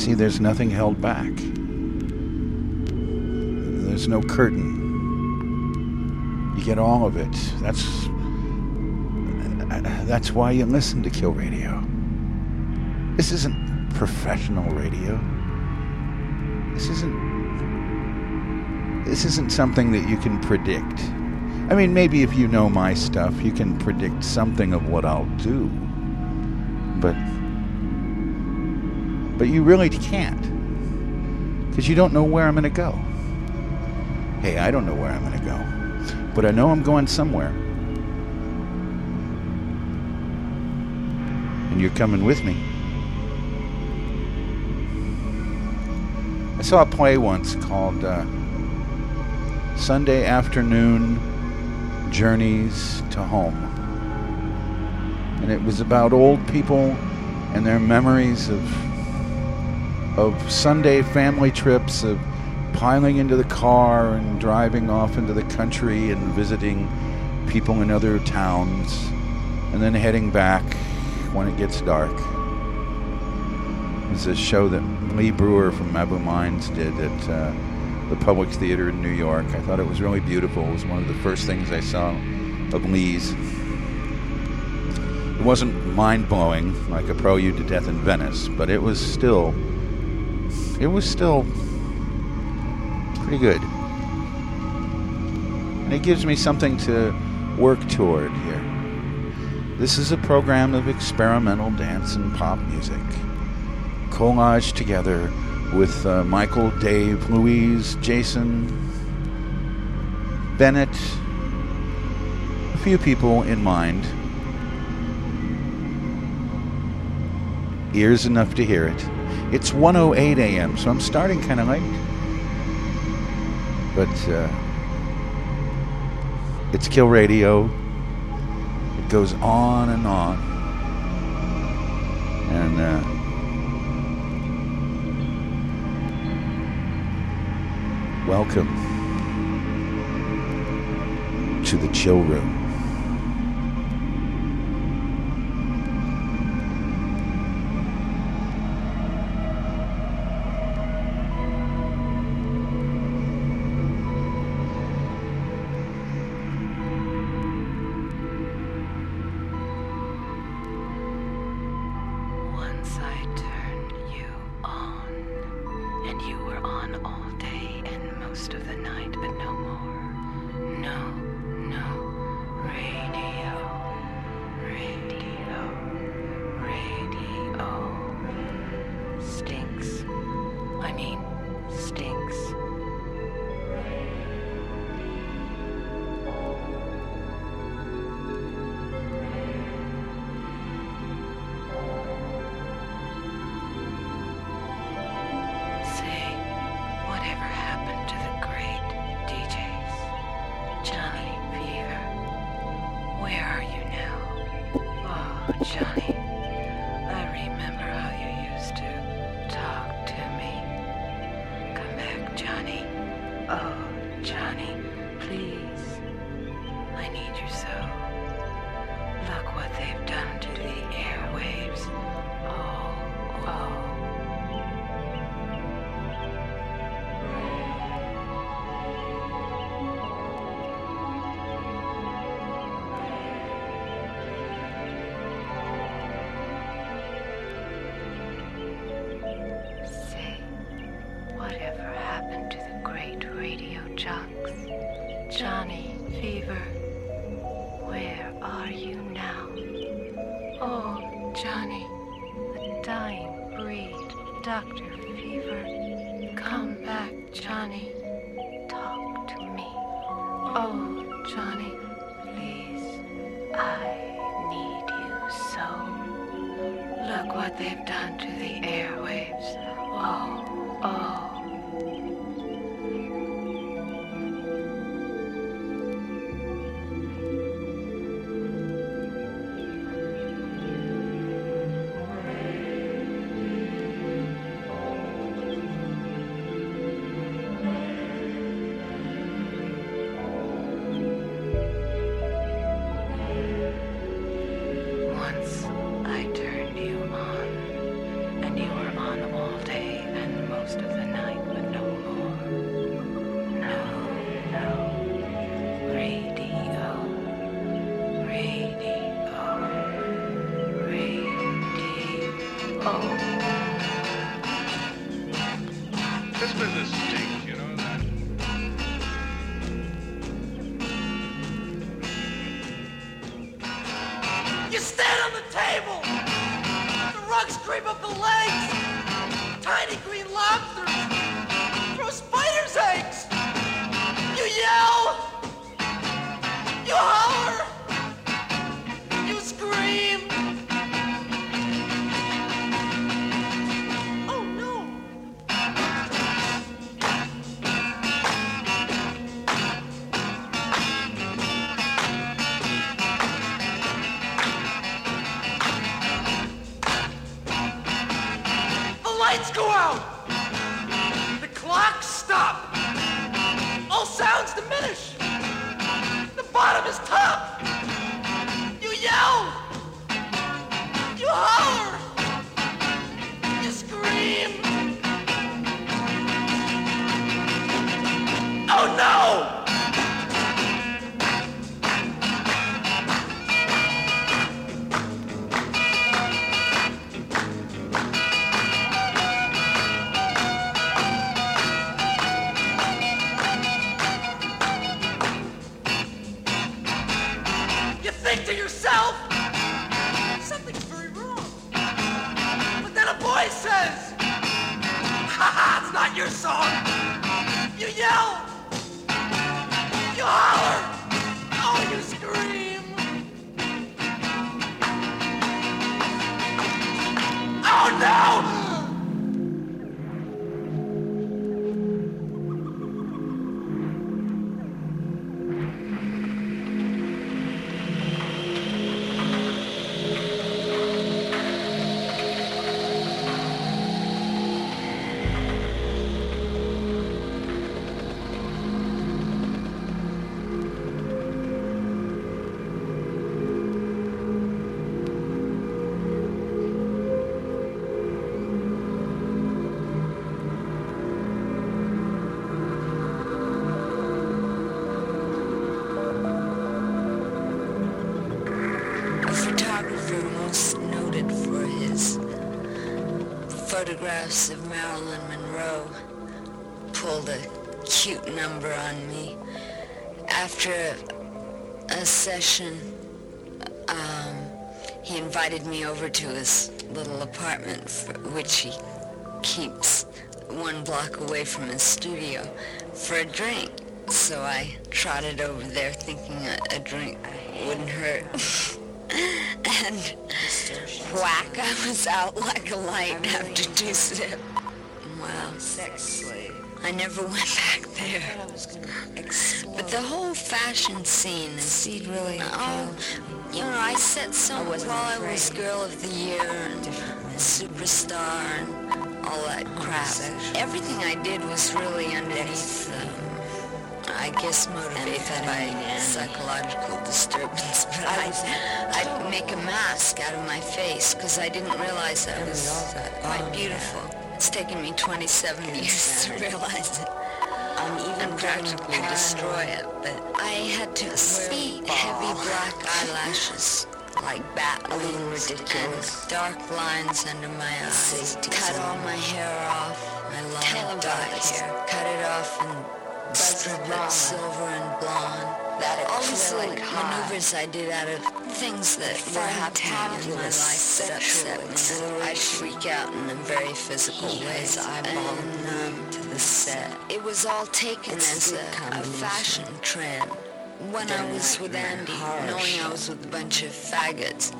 See, there's nothing held back. There's no curtain. You get all of it. That's why you listen to Kill Radio. This isn't professional radio. This isn't something that you can predict. I mean, maybe if you know my stuff, you can predict something of what I'll do. But you really can't. Because you don't know where I'm going to go. Hey, I don't know where I'm going to go. But I know I'm going somewhere. And you're coming with me. I saw a play once called Sunday Afternoon Journeys to Home. And it was about old people and their memories of Sunday family trips, of piling into the car and driving off into the country and visiting people in other towns, and then heading back when it gets dark. It's a show that Lee Brewer from Mabu Mines did at the Public Theater in New York. I thought it was really beautiful. It was one of the first things I saw of Lee's. It wasn't mind-blowing like A Prelude to Death in Venice, but it was still pretty good. And it gives me something to work toward here. This is a program of experimental dance and pop music, collaged together with Michael, Dave, Louise, Jason, Bennett, a few people in mind. Ears enough to hear it. It's 1:08 a.m., so I'm starting kind of late. But it's Kill Radio. It goes on and on. And welcome to the Chill Room. Once I turned you on, and you were on all day You stand on the table. The rugs creep up the legs. Tiny green lobsters throw spiders' eggs. You yell. You holler. You scream. Oh no. The lights go out. The clocks stop. All sounds diminish. The bottom is top. You yell. You holler. You scream. Oh no! You think to yourself, something's very wrong. But then a voice says, haha, it's not your song. You yell. You holler. Oh, you scream. Oh no! A photographer most noted for his photographs of Marilyn Monroe pulled a cute number on me. After a session, he invited me over to his little apartment, which he keeps 1 block away from his studio, for a drink. So I trotted over there thinking a drink wouldn't hurt. And whack, I was out like a light after 2 sips. Wow. Sex slave. I never went back there. But the whole fashion scene is really you know, I set some while I was Girl of the Year and Superstar and all that crap. Everything I did was really underneath, I guess motivated by psychological disturbance, but I'd make a mask out of my face because I didn't realize I was quite beautiful. It's taken me 27 years to realize it. And practically destroy it, but I had to wear heavy black eyelashes, like bat wings, and dark lines under my eyes. Cut all my hair off, my long dark hair. Cut it off and strip it silver and blonde. All these little maneuvers I did out of things that were happening in my life that upset me. I'd freak out in a very physical way. And to the set. It was all taken as a fashion trend. When I was with Andy, knowing I was with a bunch of faggots,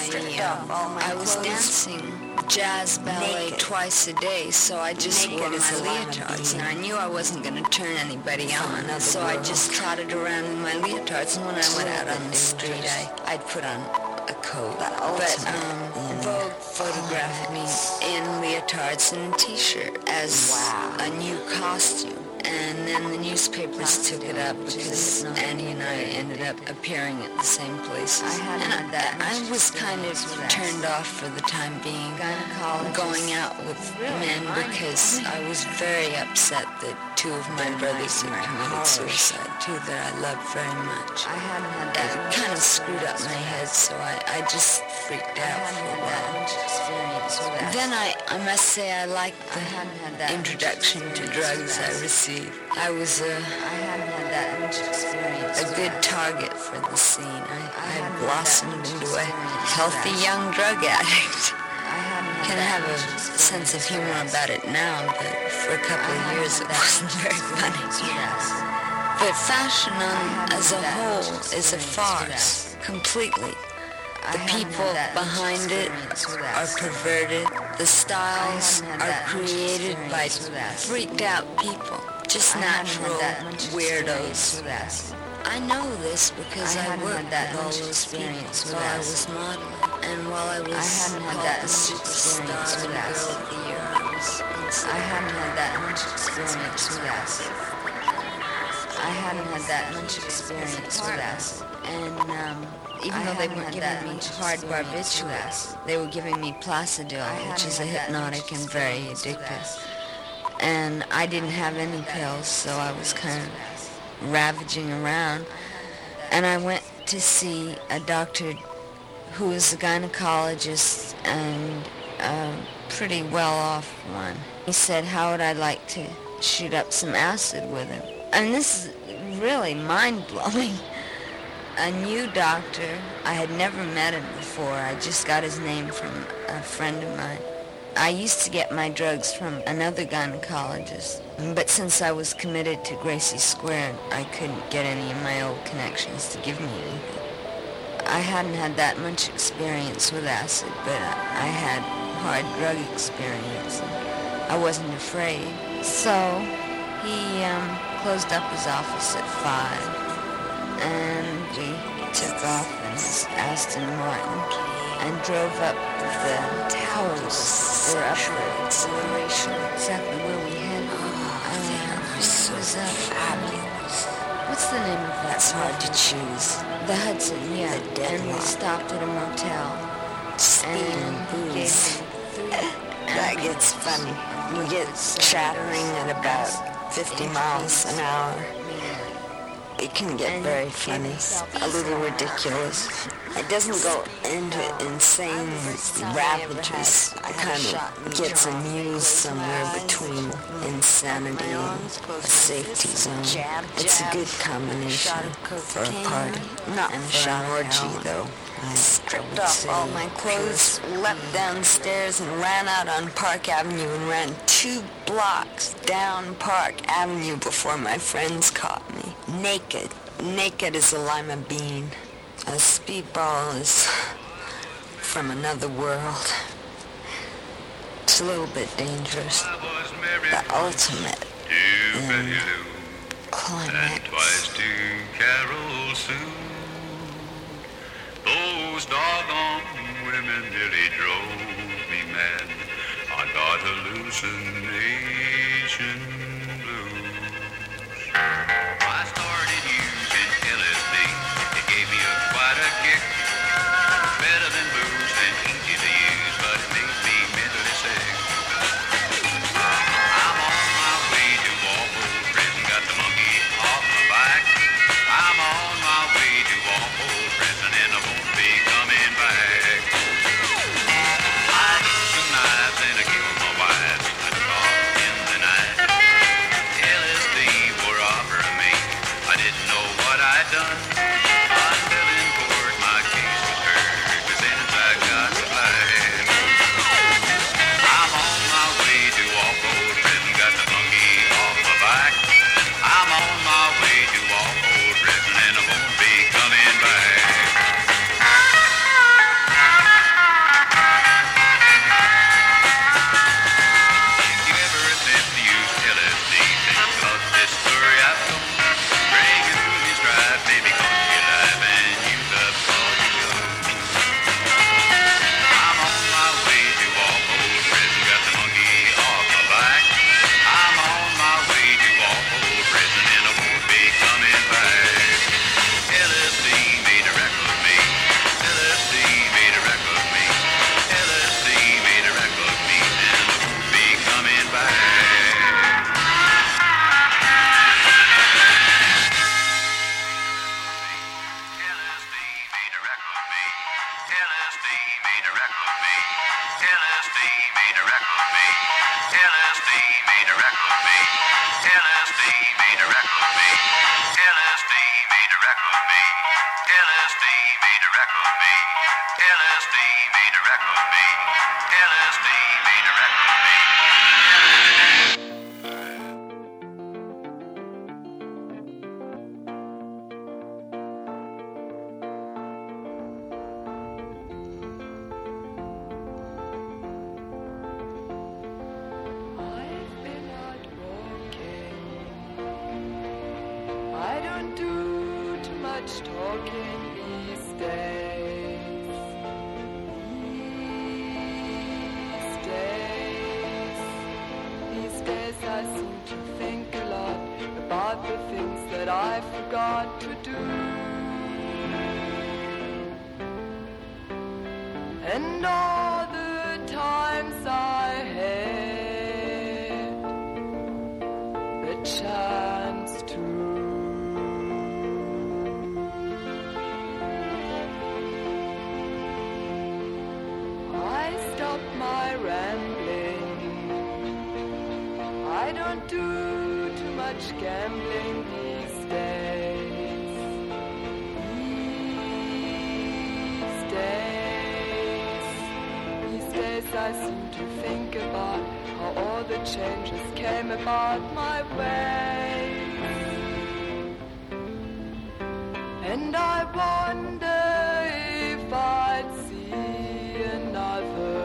I was dancing jazz ballet twice a day, so I just wore my leotards, and I knew I wasn't going to turn anybody on, so I just trotted around in my leotards, and when I went out on the street, I'd put on a coat. But Vogue photographed me in leotards and a t-shirt as a new costume. And then the newspapers took it up because Andy and I ended up appearing at the same places. And I was kind of turned off for the time being, going out with men because I was very upset that 2 of my brothers had committed suicide, 2 that I loved very much. It kind of screwed up my head, so I just freaked out for that. Then I must say I liked the introduction to drugs I received. I was a good target for the scene. I blossomed into a healthy young drug addict. Can have a sense of humor about it now, but for a couple of years it wasn't very funny. But fashion as a whole is a farce, completely. The people behind it are perverted. The styles are created by freaked out people, just natural weirdos. I know this because I worked with all those people while I was modeling, and while I was called the superstar and girl of the year. I hadn't had that much experience with acid. I hadn't had that much experience with acid. And even though they weren't giving me hard barbiturates, they were giving me Placidil, which is a hypnotic and very addictive. And I didn't have any pills, so I was kind of ravaging around. And I went to see a doctor who was a gynecologist and a pretty well-off one. He said, how would I like to shoot up some acid with him? And this is really mind-blowing. A new doctor. I had never met him before. I just got his name from a friend of mine. I used to get my drugs from another gynecologist, but since I was committed to Gracie Square, I couldn't get any of my old connections to give me anything. I hadn't had that much experience with acid, but I had hard drug experience, and I wasn't afraid. So he closed up his office at 5. And we took off in his Aston Martin and drove up the towers for upward acceleration, exactly where we headed. It was fabulous. What's the name of that? That's hard to choose. The Hudson, yeah. And we stopped at a motel. Speed and booze. That gets funny. We get chattering at about 50 miles an hour. It can get very funny, a little ridiculous. It doesn't go into insane ravages. It kind of gets amused somewhere between insanity and a safety zone. It's a good combination for a party. Not for an orgy, though. I stripped off all my clothes, leapt downstairs, and ran out on Park Avenue and ran 2 blocks down Park Avenue before my friends caught me. Naked as a lima bean. A speedball is from another world. It's a little bit dangerous. The ultimate climax. And twice to Carol Sue. Those doggone women nearly drove me mad. I got hallucination blues. I started using LSD. It gave me quite a kick. Better than booze and easy to use, but it made me mentally sick. I'm on my way to Walpole Prison. Got the monkey off my back. I'm on my way to Walpole Prison and I won't be coming back. I took some knives and I killed my wife. I talked in the night. LSD were offering me. I didn't know what I'd done until in court my case was heard. The sentence I got was life. I'm on my way to Walpole Prison. Got the monkey off my back. I'm on my way to Walpole Prison and I won't be coming back. If you ever attempt to use LSD, think about this story I've told. Bring it through your stride, maybe come to your life and use up all you got. I'm on my way to Walpole Prison, got the monkey off my back. I'm on my way to Walpole Prison and I won't be coming back. LSD made a record of me. LSD made a record of me. LSD made a record of me and I won't be coming back. LSD made a record of me. LSD made a record of me. LSD made a record of me. LSD made a record of me. LSD made a record of me. LSD made a record of me. LSD made a record of me. LSD made a record of me. I've been out walking. I don't do too much talking these days. These days I seem to think a lot about the things that I forgot to do. And all the times I had the chance to. I stopped my rambling. I don't do too much gambling these days. These days I seem to think about how all the changes came about my way. And I wonder if I'd see another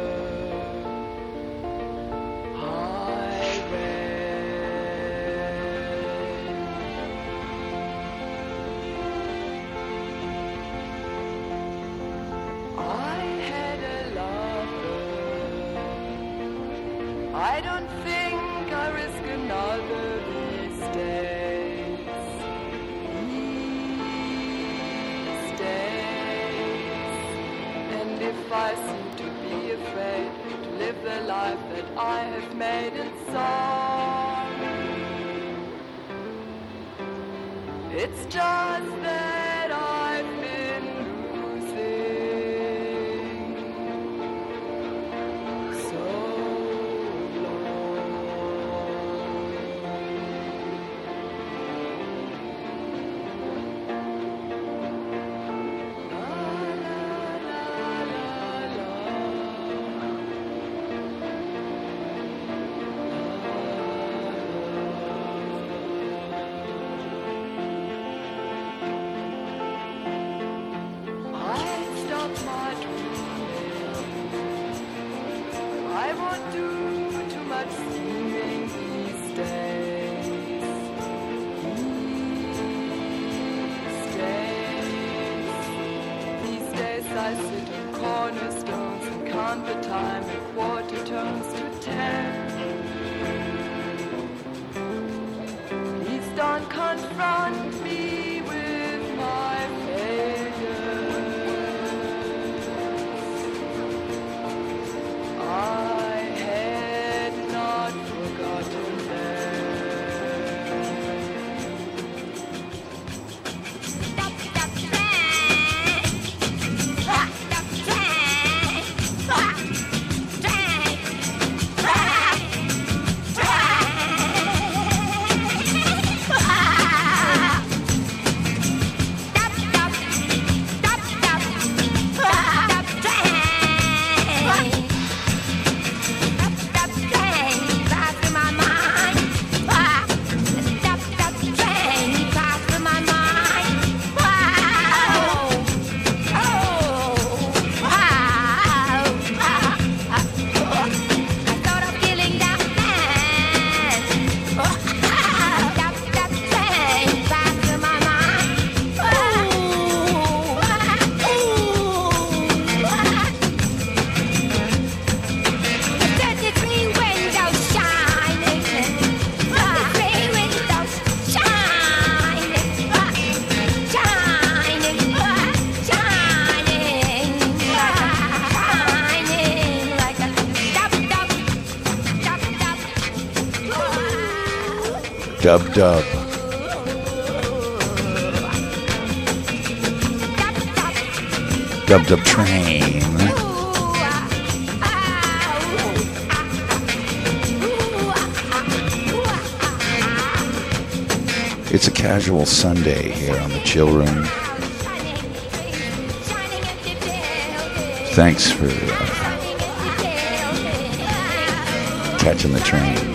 I don't think I risk another these days. And if I seem to be afraid to live the life that I have made in song, it's just that I've been losing so I sit on cornerstones and count the time in quarter turns to 10. Please don't confront me with my failures. I had not forgotten them. Dub Dub. Dub Dub Train. It's a casual Sunday here on the Chill Room. Thanks for catching the train.